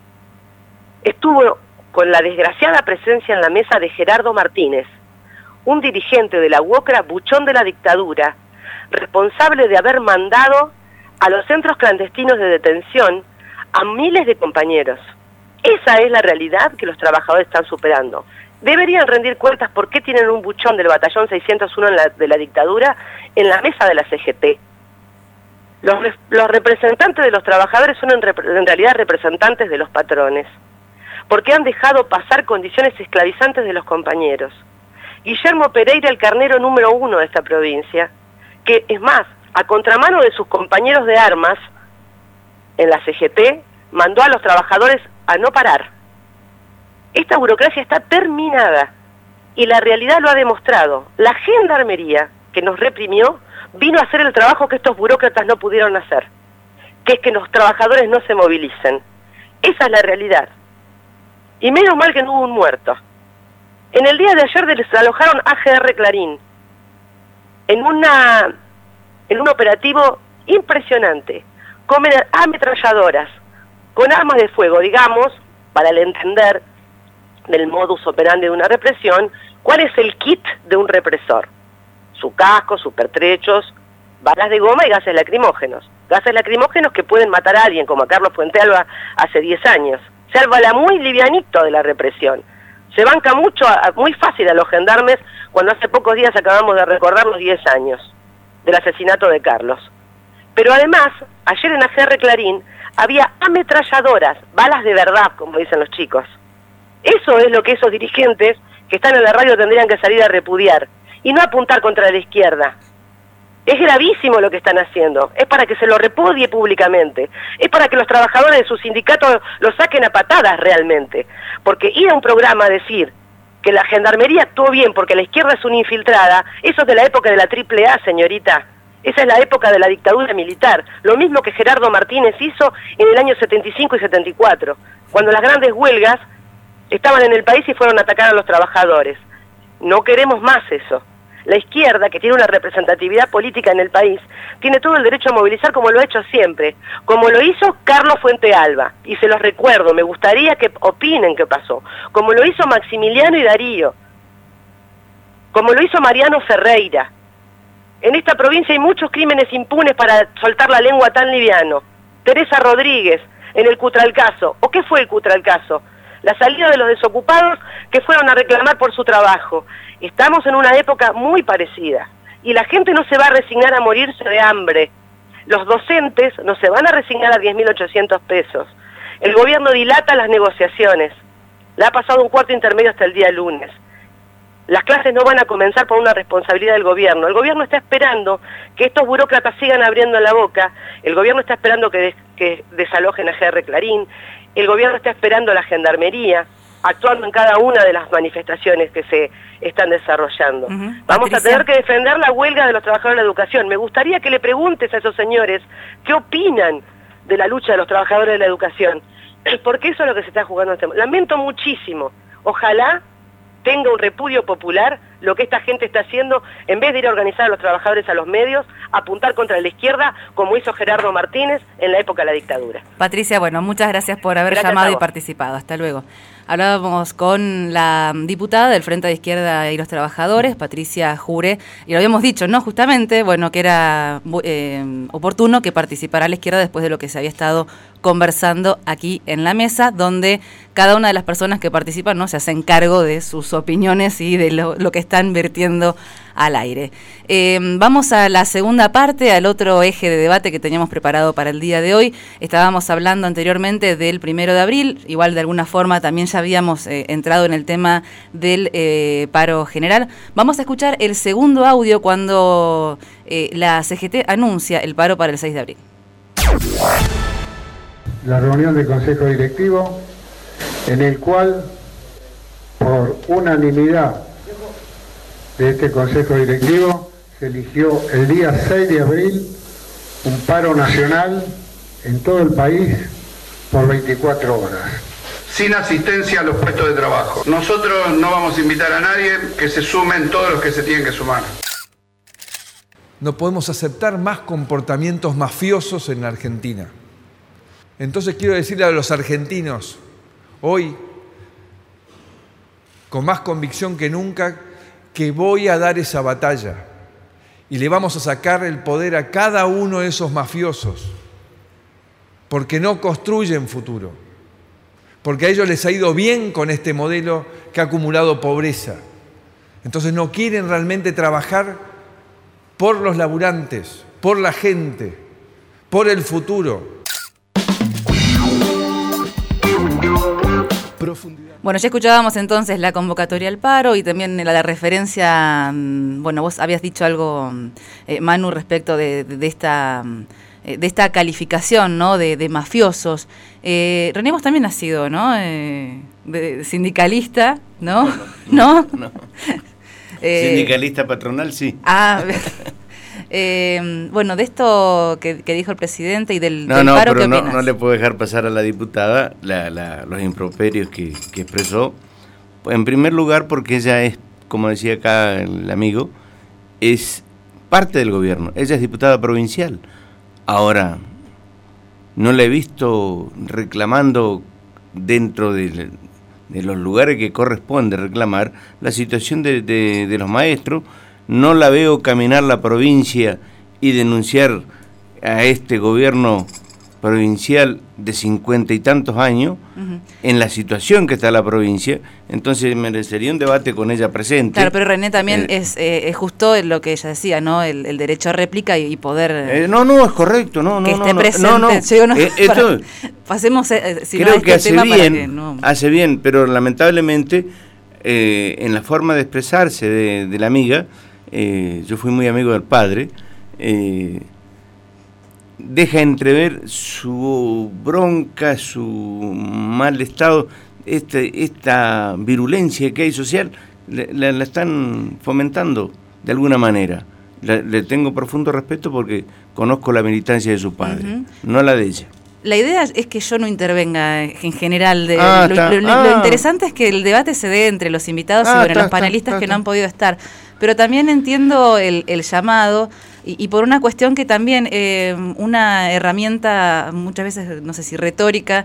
estuvo con la desgraciada presencia en la mesa de Gerardo Martínez, un dirigente de la UOCRA, buchón de la dictadura, responsable de haber mandado a los centros clandestinos de detención a miles de compañeros. Esa es la realidad que los trabajadores están superando. Deberían rendir cuentas por qué tienen un buchón del batallón seiscientos uno en la, de la dictadura en la mesa de la C G T. Los, los representantes de los trabajadores son en, rep en realidad representantes de los patrones, porque han dejado pasar condiciones esclavizantes de los compañeros. Guillermo Pereira, el carnero número uno de esta provincia, que es más, a contramano de sus compañeros de armas, en la C G T, mandó a los trabajadores a no parar. Esta burocracia está terminada y la realidad lo ha demostrado. La gendarmería que nos reprimió vino a hacer el trabajo que estos burócratas no pudieron hacer, que es que los trabajadores no se movilicen. Esa es la realidad. Y menos mal que no hubo un muerto. En el día de ayer desalojaron A G R Clarín en una en un operativo impresionante. con ametralladoras, con armas de fuego, digamos, para el entender del modus operandi de una represión, ¿cuál es el kit de un represor? Su casco, sus pertrechos, balas de goma y gases lacrimógenos. Gases lacrimógenos que pueden matar a alguien, como a Carlos Fuentealba hace diez años. Se habla muy livianito de la represión. Se banca mucho, muy fácil a los gendarmes, cuando hace pocos días acabamos de recordar los diez años del asesinato de Carlos. Pero además, ayer en A G R Clarín había ametralladoras, balas de verdad, como dicen los chicos. Eso es lo que esos dirigentes que están en la radio tendrían que salir a repudiar, y no apuntar contra la izquierda. Es gravísimo lo que están haciendo, es para que se lo repudie públicamente, es para que los trabajadores de sus sindicatos lo saquen a patadas realmente, porque ir a un programa a decir que la gendarmería actuó bien porque la izquierda es una infiltrada, eso es de la época de la triple A, señorita, esa es la época de la dictadura militar, lo mismo que Gerardo Martínez hizo en el año setenta y cinco y setenta y cuatro, cuando las grandes huelgas estaban en el país y fueron a atacar a los trabajadores. No queremos más eso. La izquierda, que tiene una representatividad política en el país, tiene todo el derecho a movilizar como lo ha hecho siempre, como lo hizo Carlos Fuentealba, y se los recuerdo, me gustaría que opinen qué pasó, como lo hizo Maximiliano y Darío, como lo hizo Mariano Ferreira. En esta provincia hay muchos crímenes impunes para soltar la lengua tan liviano. Teresa Rodríguez, en el Cutralcaso. ¿O qué fue el Cutralcaso? La salida de los desocupados que fueron a reclamar por su trabajo. Estamos en una época muy parecida y la gente no se va a resignar a morirse de hambre. Los docentes no se van a resignar a diez mil ochocientos pesos. El gobierno dilata las negociaciones. Le ha pasado un cuarto intermedio hasta el día lunes. Las clases no van a comenzar por una responsabilidad del gobierno. El gobierno está esperando que estos burócratas sigan abriendo la boca. El gobierno está esperando que, des que desalojen a G R Clarín. El gobierno está esperando a la gendarmería, actuando en cada una de las manifestaciones que se están desarrollando. Uh-huh. Vamos Patricia. a tener que defender la huelga de los trabajadores de la educación. Me gustaría que le preguntes a esos señores qué opinan de la lucha de los trabajadores de la educación, porque eso es lo que se está jugando en este momento. Lamento muchísimo. Ojalá tenga un repudio popular lo que esta gente está haciendo, en vez de ir a organizar a los trabajadores a los medios, apuntar contra la izquierda, como hizo Gerardo Martínez en la época de la dictadura. Patricia, bueno, muchas gracias por haber gracias llamado y participado. Hasta luego. Hablábamos con la diputada del Frente de Izquierda y los Trabajadores, Patricia Jure, y lo habíamos dicho, ¿no? Justamente, bueno, que era eh, oportuno que participara la izquierda después de lo que se había estado conversando aquí en la mesa, donde cada una de las personas que participan, ¿no?, se hacen cargo de sus opiniones y de lo, lo que están vertiendo al aire. Eh, vamos a la segunda parte, al otro eje de debate que teníamos preparado para el día de hoy. Estábamos hablando anteriormente del primero de abril, igual de alguna forma también ya habíamos eh, entrado en el tema del eh, paro general. Vamos a escuchar el segundo audio cuando eh, la C G T anuncia el paro para el seis de abril. La reunión del Consejo Directivo, en el cual, por unanimidad de este Consejo Directivo, se eligió el día seis de abril un paro nacional en todo el país por veinticuatro horas. Sin asistencia a los puestos de trabajo. Nosotros no vamos a invitar a nadie, que se sumen todos los que se tienen que sumar. No podemos aceptar más comportamientos mafiosos en la Argentina. Entonces quiero decirle a los argentinos, hoy, con más convicción que nunca, que voy a dar esa batalla y le vamos a sacar el poder a cada uno de esos mafiosos, porque no construyen futuro, porque a ellos les ha ido bien con este modelo que ha acumulado pobreza. Entonces no quieren realmente trabajar por los laburantes, por la gente, por el futuro. Bueno, ya escuchábamos entonces la convocatoria al paro y también la, la referencia, bueno, vos habías dicho algo, eh, Manu, respecto de, de, de esta de esta calificación, ¿no?, de, de mafiosos. Eh, René, vos también has sido, ¿no?, eh, de, sindicalista, ¿no? ¿No? No. no. eh, Sindicalista patronal, sí. Ah, Eh, bueno, de esto que, que dijo el presidente y del, no, del no, paro, pero ¿qué no, opinas? no le puedo dejar pasar a la diputada la, la, los improperios que, que expresó. En primer lugar, porque ella es, como decía acá el amigo, es parte del gobierno. Ella es diputada provincial. Ahora, no la he visto reclamando dentro de, de los lugares que corresponde reclamar la situación de, de, de los maestros. No la veo caminar la provincia y denunciar a este gobierno provincial de cincuenta y tantos años, uh-huh, en la situación que está la provincia. Entonces merecería un debate con ella presente. Claro, pero René también eh, es, eh, es justo lo que ella decía, ¿no? El, el derecho a réplica y, y poder... Eh, no, no, es correcto, no, no, que no, esté no, presente. no, no. Yo digo, no, eh, para, esto, pasemos, eh, si creo no, este que hace tema bien, para que no... hace bien, pero lamentablemente eh, en la forma de expresarse de, de la amiga, eh, yo fui muy amigo del padre, eh, deja entrever su bronca, su mal estado, este, esta virulencia que hay social, la, la están fomentando de alguna manera. La, le tengo profundo respeto porque conozco la militancia de su padre, uh-huh, no la de ella. La idea es que yo no intervenga en general. De, ah, lo, está, lo, ah. lo interesante es que el debate se dé entre los invitados ah, y bueno, está, los panelistas está, que está. no han podido estar. Pero también entiendo el, el llamado y, y por una cuestión que también eh, una herramienta muchas veces, no sé si retórica,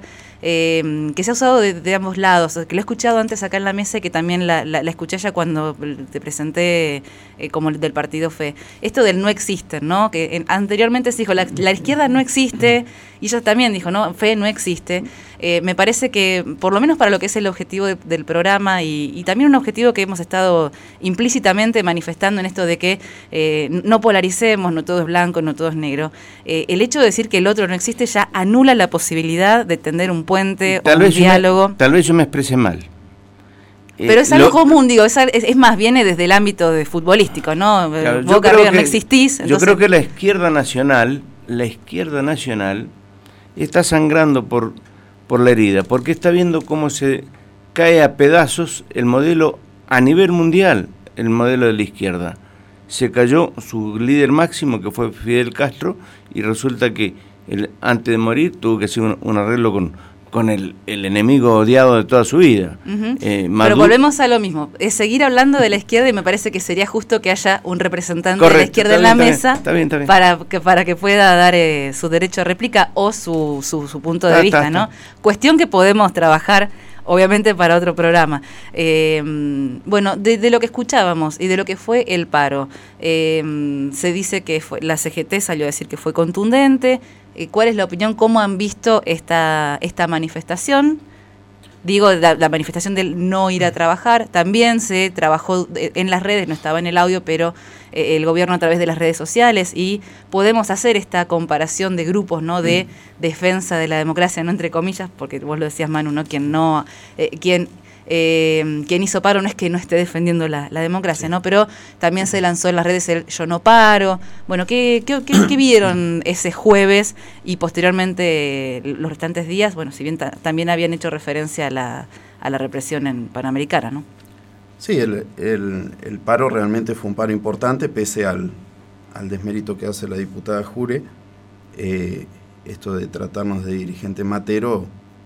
eh, que se ha usado de, de ambos lados, que lo he escuchado antes acá en la mesa y que también la, la, la escuché ya cuando te presenté eh, como del partido Fe. Esto del no existen, ¿no? Que en, anteriormente se dijo, la, la izquierda no existe, y ella también dijo, no, Fe no existe. Eh, me parece que, por lo menos para lo que es el objetivo de, del programa y, y también un objetivo que hemos estado implícitamente manifestando en esto de que eh, no polaricemos, no todo es blanco, no todo es negro, eh, el hecho de decir que el otro no existe ya anula la posibilidad de tender un puente tal o un diálogo. Me, tal vez yo me expresé mal. Pero eh, es algo lo, común, digo, es, es, es más, viene desde el ámbito de futbolístico, ¿no? Claro, Vos, River, no existís. Entonces... Yo creo que la izquierda nacional, la izquierda nacional está sangrando por, por la herida, porque está viendo cómo se cae a pedazos el modelo a nivel mundial, el modelo de la izquierda. Se cayó su líder máximo, que fue Fidel Castro, y resulta que él, antes de morir tuvo que hacer un, un arreglo con, con el, el enemigo odiado de toda su vida. Uh-huh. eh, Pero volvemos a lo mismo, es seguir hablando de la izquierda y me parece que sería justo que haya un representante Correcto, de la izquierda en bien, la está mesa bien, está bien, está bien. Para, que, para que pueda dar eh, su derecho a réplica o su, su, su punto de está, vista, está, ¿no? Está. Cuestión que podemos trabajar obviamente para otro programa. Eh, bueno, de, de lo que escuchábamos y de lo que fue el paro, eh, se dice que fue, la C G T salió a decir que fue contundente. Eh, ¿Cuál es la opinión? ¿Cómo han visto esta, esta manifestación? Digo, la, la manifestación del no ir a trabajar. También se trabajó en las redes, no estaba en el audio, pero eh, el gobierno a través de las redes sociales, y podemos hacer esta comparación de grupos, ¿no? De mm. defensa de la democracia, no entre comillas, porque vos lo decías, Manu, ¿no? Quien no, eh, quien, eh, quien hizo paro no es que no esté defendiendo la, la democracia, ¿no? Pero también se lanzó en las redes el yo no paro. Bueno, ¿qué, qué, qué, qué vieron ese jueves y posteriormente los restantes días? Bueno, si bien ta- también habían hecho referencia a la, a la represión en Panamericana, ¿no? Sí, el, el, el paro realmente fue un paro importante, pese al, al desmérito que hace la diputada Jure. Eh, esto de tratarnos de dirigente matero,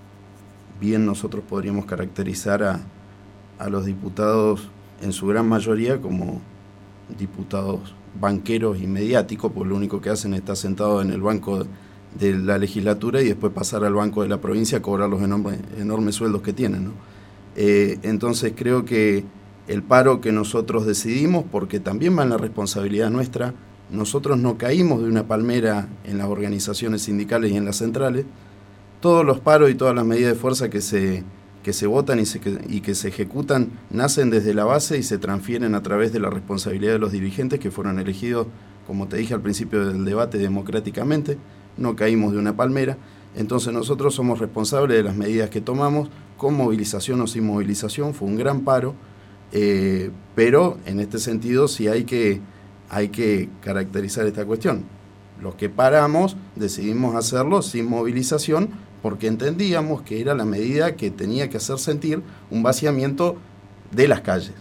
bien nosotros podríamos caracterizar a, a los diputados en su gran mayoría como diputados banqueros y mediáticos, porque lo único que hacen es estar sentados en el banco de la legislatura y después pasar al banco de la provincia a cobrar los enormes, enormes sueldos que tienen, ¿no? Eh, entonces creo que el paro que nosotros decidimos, porque también va en la responsabilidad nuestra, nosotros no caímos de una palmera en las organizaciones sindicales y en las centrales. Todos los paros y todas las medidas de fuerza que se, que se votan y, se, que, y que se ejecutan nacen desde la base y se transfieren a través de la responsabilidad de los dirigentes que fueron elegidos, como te dije al principio del debate, democráticamente. No caímos de una palmera. Entonces nosotros somos responsables de las medidas que tomamos, con movilización o sin movilización. Fue un gran paro, eh, pero en este sentido sí hay que, hay que caracterizar esta cuestión. Los que paramos decidimos hacerlo sin movilización porque entendíamos que era la medida que tenía que hacer sentir un vaciamiento de las calles.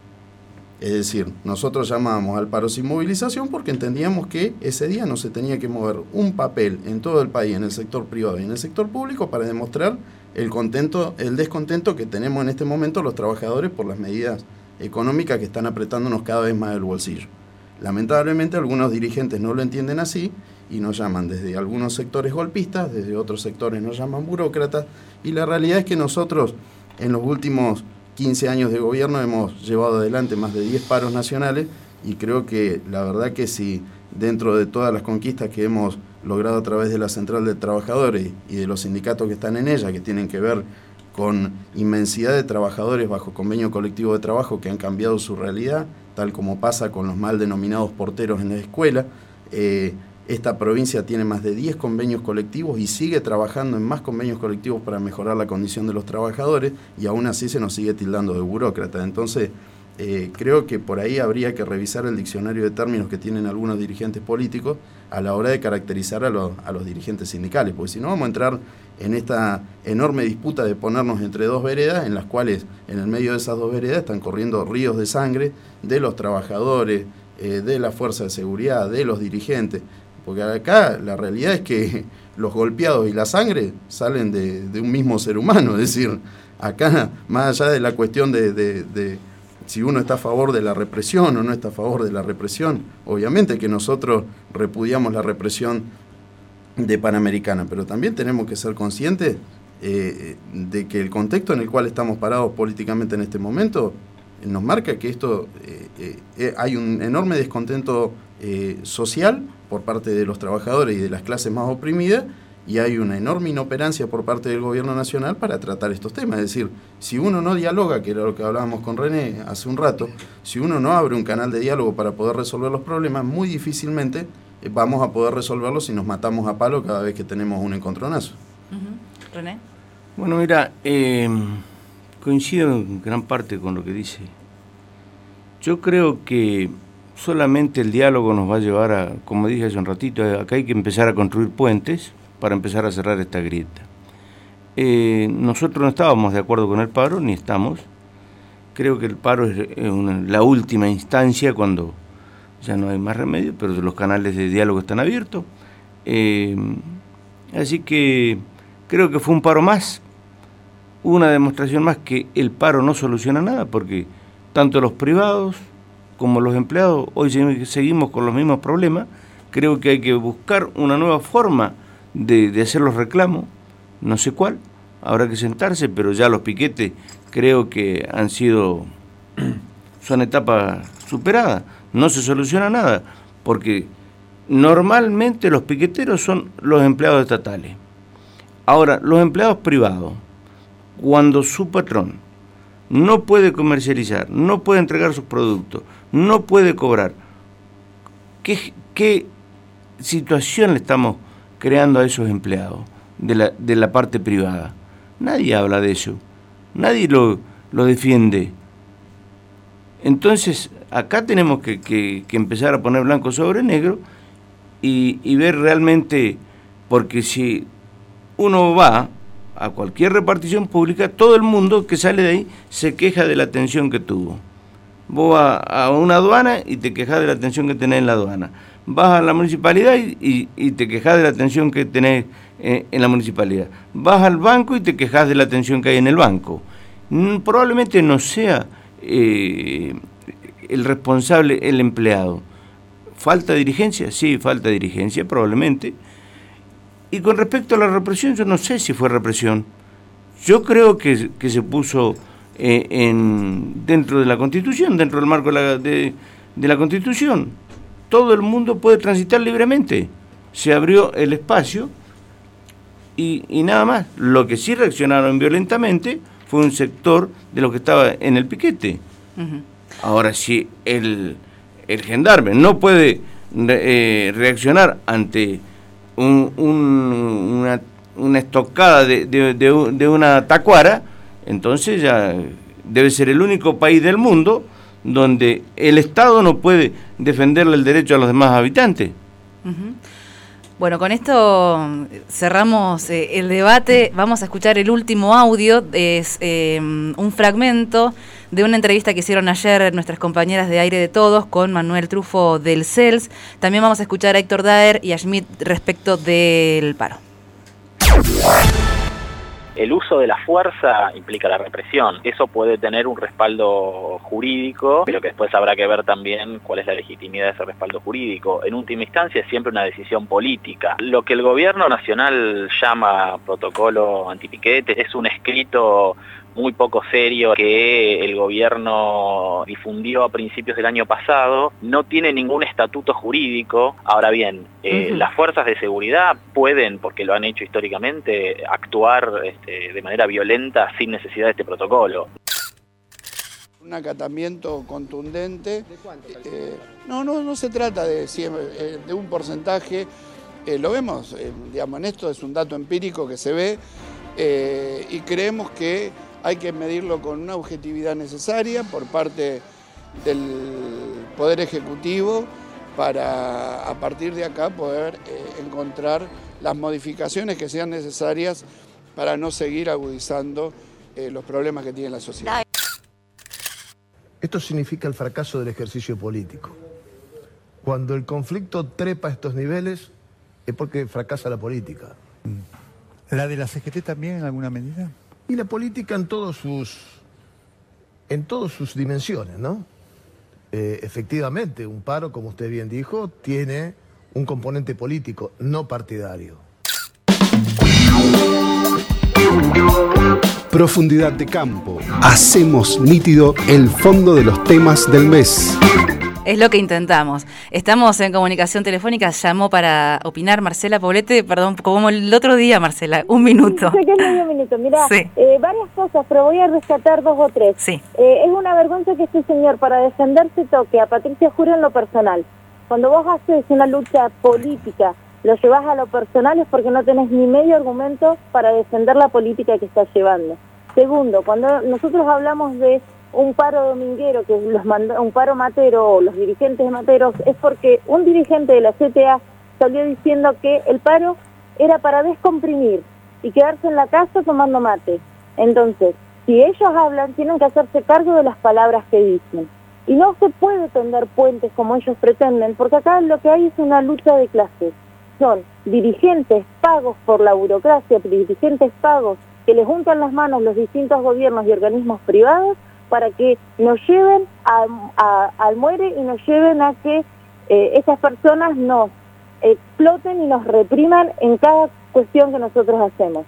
Es decir, nosotros llamábamos al paro sin movilización porque entendíamos que ese día no se tenía que mover un papel en todo el país, en el sector privado y en el sector público, para demostrar el contento, el descontento que tenemos en este momento los trabajadores por las medidas económicas que están apretándonos cada vez más el bolsillo. Lamentablemente algunos dirigentes no lo entienden así y nos llaman desde algunos sectores golpistas, desde otros sectores nos llaman burócratas, y la realidad es que nosotros en los últimos quince años de gobierno hemos llevado adelante más de diez paros nacionales, y creo que la verdad que si dentro de todas las conquistas que hemos logrado a través de la Central de Trabajadores y de los sindicatos que están en ella, que tienen que ver con inmensidad de trabajadores bajo convenio colectivo de trabajo que han cambiado su realidad, tal como pasa con los mal denominados porteros en la escuela. Eh, esta provincia tiene más de diez convenios colectivos y sigue trabajando en más convenios colectivos para mejorar la condición de los trabajadores, y aún así se nos sigue tildando de burócrata. Entonces, eh, creo que por ahí habría que revisar el diccionario de términos que tienen algunos dirigentes políticos a la hora de caracterizar a, los, a los dirigentes sindicales, porque si no vamos a entrar en esta enorme disputa de ponernos entre dos veredas, en las cuales en el medio de esas dos veredas están corriendo ríos de sangre de los trabajadores, eh, de la fuerza de seguridad, de los dirigentes, porque acá la realidad es que los golpeados y la sangre salen de, de un mismo ser humano. Es decir, acá, más allá de la cuestión de, de, de si uno está a favor de la represión o no está a favor de la represión, obviamente que nosotros repudiamos la represión de Panamericana, pero también tenemos que ser conscientes eh, de que el contexto en el cual estamos parados políticamente en este momento eh, nos marca que esto eh, eh, hay un enorme descontento eh, social por parte de los trabajadores y de las clases más oprimidas, y hay una enorme inoperancia por parte del gobierno nacional para tratar estos temas. Es decir, si uno no dialoga, que era lo que hablábamos con René hace un rato, si uno no abre un canal de diálogo para poder resolver los problemas, muy difícilmente vamos a poder resolverlo si nos matamos a palo cada vez que tenemos un encontronazo. Uh-huh. René. Bueno, mira, eh, coincido en gran parte con lo que dice. Yo creo que solamente el diálogo nos va a llevar a, como dije hace un ratito, acá hay que empezar a construir puentes para empezar a cerrar esta grieta. Eh, nosotros no estábamos de acuerdo con el paro, ni estamos. Creo que el paro es una, la última instancia cuando ya no hay más remedio, pero los canales de diálogo están abiertos. Eh, así que creo que fue un paro más, una demostración más que el paro no soluciona nada, porque tanto los privados como los empleados hoy seguimos con los mismos problemas. Creo que hay que buscar una nueva forma de, de hacer los reclamos, no sé cuál, habrá que sentarse, pero ya los piquetes creo que han sido, son etapas superadas. No se soluciona nada, porque normalmente los piqueteros son los empleados estatales. Ahora, los empleados privados, cuando su patrón no puede comercializar, no puede entregar sus productos, no puede cobrar, ¿qué, qué situación le estamos creando a esos empleados de la, de la parte privada? Nadie habla de eso, nadie lo, lo defiende. Entonces, acá tenemos que, que, que empezar a poner blanco sobre negro y, y ver realmente, porque si uno va a cualquier repartición pública, todo el mundo que sale de ahí se queja de la atención que tuvo. Vos vas a una aduana y te quejas de la atención que tenés en la aduana. Vas a la municipalidad y, y, y te quejas de la atención que tenés en, en la municipalidad. Vas al banco y te quejas de la atención que hay en el banco. Mm, probablemente no sea eh, el responsable el empleado. ¿Falta dirigencia? Sí, falta dirigencia, probablemente. Y con respecto a la represión, yo no sé si fue represión. Yo creo que, que se puso eh, en, dentro de la Constitución, dentro del marco de la, de, de la Constitución. Todo el mundo puede transitar libremente. Se abrió el espacio y, y nada más. Lo que sí reaccionaron violentamente fue un sector de lo que estaba en el piquete. Uh-huh. Ahora, si el, el gendarme no puede eh, reaccionar ante Un, un, una, una estocada de, de, de, de una tacuara, entonces ya debe ser el único país del mundo donde el Estado no puede defenderle el derecho a los demás habitantes. Uh-huh. Bueno, con esto cerramos eh, el debate. Vamos a escuchar el último audio. Es eh, un fragmento de una entrevista que hicieron ayer nuestras compañeras de Aire de Todos con Manuel Trufo del C E L S. También vamos a escuchar a Héctor Daer y a Schmidt respecto del paro. el uso de la fuerza implica la represión. Eso puede tener un respaldo jurídico, pero que después habrá que ver también cuál es la legitimidad de ese respaldo jurídico. En última instancia es siempre una decisión política. Lo que el gobierno nacional llama protocolo antipiquete es un escrito muy poco serio que el gobierno difundió a principios del año pasado, no tiene ningún estatuto jurídico. Ahora bien, eh, uh-huh. las fuerzas de seguridad pueden, porque lo han hecho históricamente, actuar este, de manera violenta sin necesidad de este protocolo. Un acatamiento contundente. ¿De cuánto? Eh, no, no, no se trata de, de un porcentaje, eh, lo vemos, eh, digamos, en esto es un dato empírico que se ve eh, y creemos que hay que medirlo con una objetividad necesaria por parte del Poder Ejecutivo para, a partir de acá, poder eh, encontrar las modificaciones que sean necesarias para no seguir agudizando eh, los problemas que tiene la sociedad. Esto significa el fracaso del ejercicio político. Cuando el conflicto trepa a estos niveles, es porque fracasa la política. ¿La de la C G T también en alguna medida? Y la política en todos sus, en todas sus dimensiones, ¿no? Eh, efectivamente, un paro, como usted bien dijo, tiene un componente político, no partidario. Profundidad de campo. Hacemos nítido el fondo de los temas del mes. Es lo que intentamos. Estamos en comunicación telefónica, llamó para opinar Marcela Poblete, perdón, como el otro día, Marcela, un minuto. Sé que es medio minuto, mirá, sí. eh, varias cosas, pero voy a rescatar dos o tres. Sí. Eh, es una vergüenza que este señor, para defenderse, toque a Patricia Jura en lo personal. Cuando vos haces una lucha política, lo llevas a lo personal es porque no tenés ni medio argumento para defender la política que estás llevando. Segundo, cuando nosotros hablamos de un paro dominguero, que los manda, un paro matero, o los dirigentes de materos, es porque un dirigente de la C T A salió diciendo que el paro era para descomprimir y quedarse en la casa tomando mate. Entonces, si ellos hablan, tienen que hacerse cargo de las palabras que dicen. Y no se puede tender puentes como ellos pretenden, porque acá lo que hay es una lucha de clases. Son dirigentes pagos por la burocracia, dirigentes pagos que les juntan las manos los distintos gobiernos y organismos privados para que nos lleven a, a, al muere y nos lleven a que eh, esas personas nos exploten y nos repriman en cada cuestión que nosotros hacemos.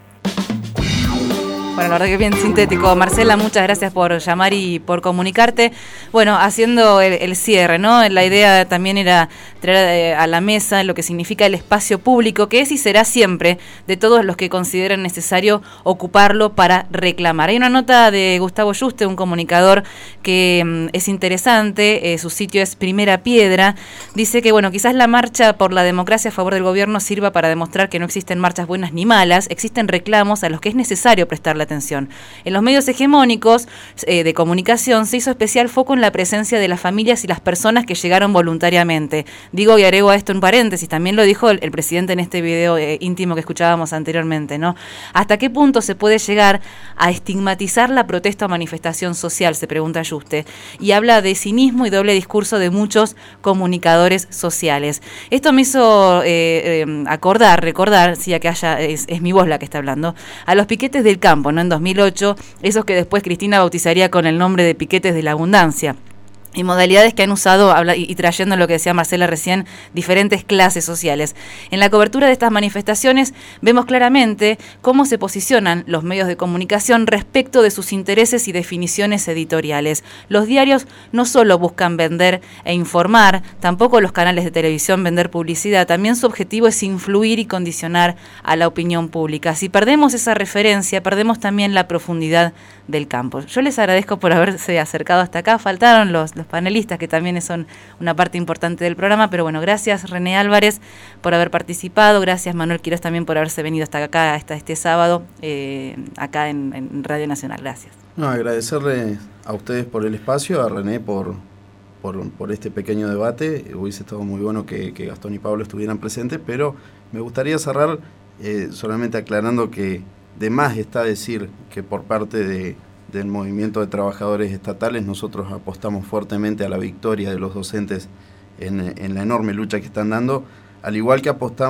Bueno, la verdad que bien sintético. Marcela, muchas gracias por llamar y por comunicarte. Bueno, haciendo el, el cierre, ¿no? La idea también era traer a la mesa lo que significa el espacio público, que es y será siempre de todos los que consideren necesario ocuparlo para reclamar. Hay una nota de Gustavo Yuste, un comunicador que mm, es interesante, eh, su sitio es Primera Piedra. Dice que, bueno, quizás la marcha por la democracia a favor del gobierno sirva para demostrar que no existen marchas buenas ni malas, existen reclamos a los que es necesario prestarle atención. En los medios hegemónicos eh, de comunicación se hizo especial foco en la presencia de las familias y las personas que llegaron voluntariamente. Digo y agrego a esto un paréntesis, también lo dijo el, el presidente en este video eh, íntimo que escuchábamos anteriormente, ¿no? ¿Hasta qué punto se puede llegar a estigmatizar la protesta o manifestación social? Se pregunta Yuste. Y habla de cinismo y doble discurso de muchos comunicadores sociales. Esto me hizo eh, eh, acordar, recordar, si acá haya, es, es mi voz la que está hablando, a los piquetes del campo, ¿no? En dos mil ocho, esos que después Cristina bautizaría con el nombre de piquetes de la abundancia. Y modalidades que han usado, habla, y, y trayendo lo que decía Marcela recién, diferentes clases sociales. En la cobertura de estas manifestaciones vemos claramente cómo se posicionan los medios de comunicación respecto de sus intereses y definiciones editoriales. Los diarios no solo buscan vender e informar, tampoco los canales de televisión vender publicidad, también su objetivo es influir y condicionar a la opinión pública. Si perdemos esa referencia, perdemos también la profundidad del campo. Yo les agradezco por haberse acercado hasta acá, faltaron los los panelistas, que también son una parte importante del programa, pero bueno, gracias René Álvarez por haber participado, gracias Manuel Quiroz también por haberse venido hasta acá, hasta este sábado, eh, acá en, en Radio Nacional, gracias. No, agradecerle a ustedes por el espacio, a René por, por, por este pequeño debate, hubiese estado muy bueno que, que Gastón y Pablo estuvieran presentes, pero me gustaría cerrar eh, solamente aclarando que de más está decir que por parte de del movimiento de trabajadores estatales nosotros apostamos fuertemente a la victoria de los docentes en, en la enorme lucha que están dando, al igual que apostamos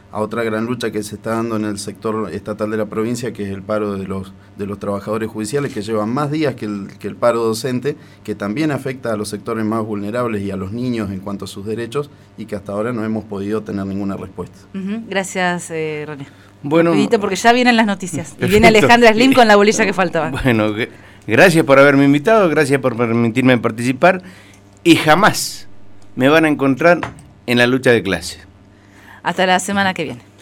a otra gran lucha que se está dando en el sector estatal de la provincia, que es el paro de los, de los trabajadores judiciales, que llevan más días que el, que el paro docente, que también afecta a los sectores más vulnerables y a los niños en cuanto a sus derechos, y que hasta ahora no hemos podido tener ninguna respuesta. Uh-huh. Gracias, eh, René. Bueno, rapidito, porque ya vienen las noticias. Perfecto. Y viene Alejandra Slim con la bolilla que faltaba. Bueno, gracias por haberme invitado, gracias por permitirme participar, y jamás me van a encontrar en la lucha de clase. Hasta la semana que viene.